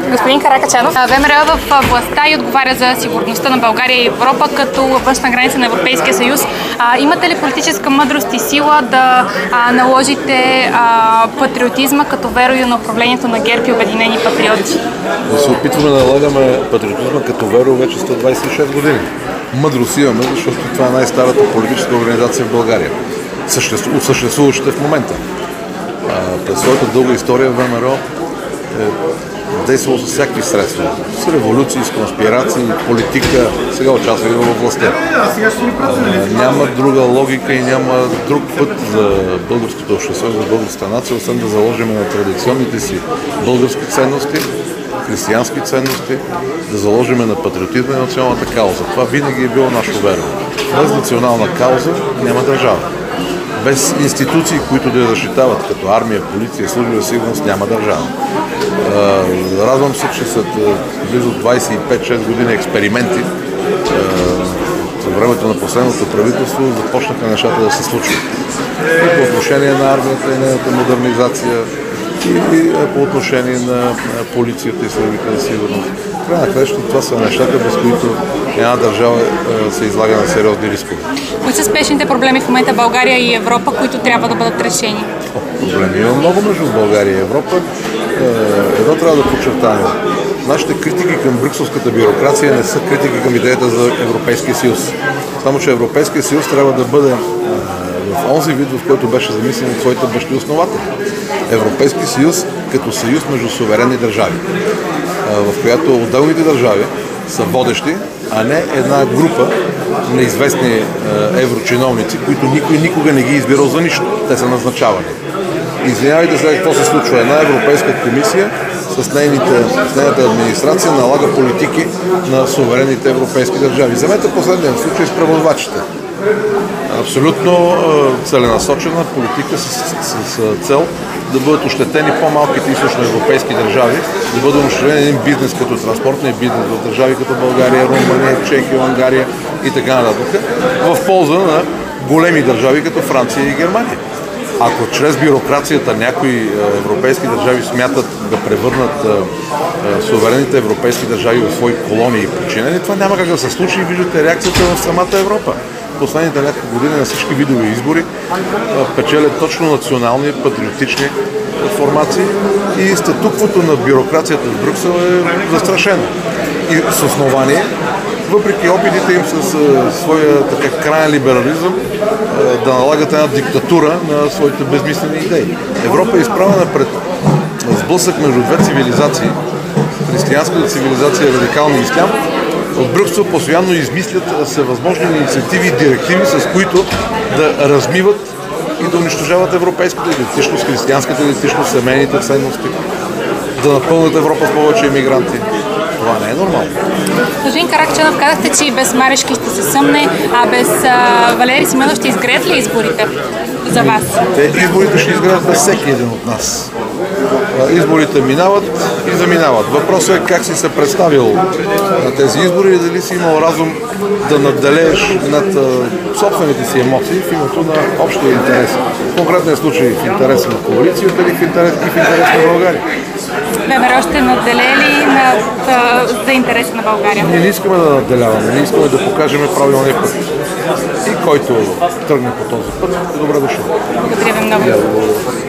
Господин Каракачанов, ВМРО е в властта и отговаря за сигурността на България и Европа като външна граница на Европейския съюз. Имате ли политическа мъдрост и сила да наложите патриотизма като верою на управлението на ГЕРБ и Обединени патриоти? Да се опитваме да налагаме патриотизма като верою вече 126 години. Мъдрост имаме, защото това е най-старата политическа организация в България, от съществуващите в момента. През своята дълга история ВМРО е действало с всякакви средства. С революции, с конспирации, политика, сега участва и във властта. Няма друга логика и няма друг път за българското общество и за българската нация, освен да заложим на традиционните си български ценности, християнски ценности, да заложим на патриотизма и националната кауза. Това винаги е било наше верие. Без национална кауза няма държава. Без институции, които да я защитават, като армия, полиция, служба за сигурност, няма държава. Радвам се, че след близо 25-6 години експерименти във времето на последното правителство започнаха нещата да се случват. И по отношение на армията и нейната модернизация, и по отношение на полицията и службите за сигурност. Край на краищата, това са нещата, без които една държава се излага на сериозни рискове. Кои са спешните проблеми в момента България и Европа, които трябва да бъдат решени? Проблеми има много между България и Европа. Едно трябва да подчертаем. Нашите критики към брюкселската бюрокрация не са критики към идеята за Европейския съюз. Само че Европейския съюз трябва да бъде в онзи вид, в който беше замислен от своите бащи основатели. Европейски съюз като съюз между суверенни държави, в която отделните държави са водещи, а не една група неизвестни еврочиновници, които никой никога не ги избирал за нищо. Те са назначавани. Извинявайте сега какво се случва. Една Европейска комисия с нейната администрация налага политики на суверенните европейски държави. Вземете последния случай с превозвачите. Абсолютно целенасочена политика с цел да бъдат ощетени по-малките източноевропейски държави, да бъде ощетен един бизнес като транспортния бизнес в държави като България, Румъния, Чехия, Унгария и така нататък, в полза на големи държави като Франция и Германия. Ако чрез бюрокрацията някои европейски държави смятат да превърнат суверенните европейски държави в свои колонии и подчинени, това няма как да се случи и виждате реакцията в самата Европа. Последните няколко години на всички видове избори печелят точно национални, патриотични формации и статуквото на бюрокрацията в Брюксел е застрашено. И с основание, въпреки опитите им с своя крайен либерализъм да налагат една диктатура на своите безмислени идеи. Европа е изправена пред сблъсък между две цивилизации. Християнската цивилизация и радикалния ислям. От Брюксел постоянно измислят всевъзможни инициативи и директиви, с които да размиват и да унищожават европейската идентичност, християнската идентичност, семейните ценности, да напълнят Европа с повече емигранти. Това не е нормално. Господин Каракачанов, казахте, че и без Марешки ще се съмне, а без Валери Симеонов ще изгреят ли изборите за вас? Изборите ще изгреят без всеки един от нас. Изборите минават и заминават. Въпросът е как си се представил на тези избори и дали си имал разум да надделееш над собствените си емоции в името на общия интерес. В конкретния случай в интерес на коалицията или в интерес на България. ВМРО ще надделее ли за интереса на България? Ние не искаме да надделяваме, ние искаме да покажем правилния път. И който тръгне по този път, е добре дошъл. Благодаря ви много.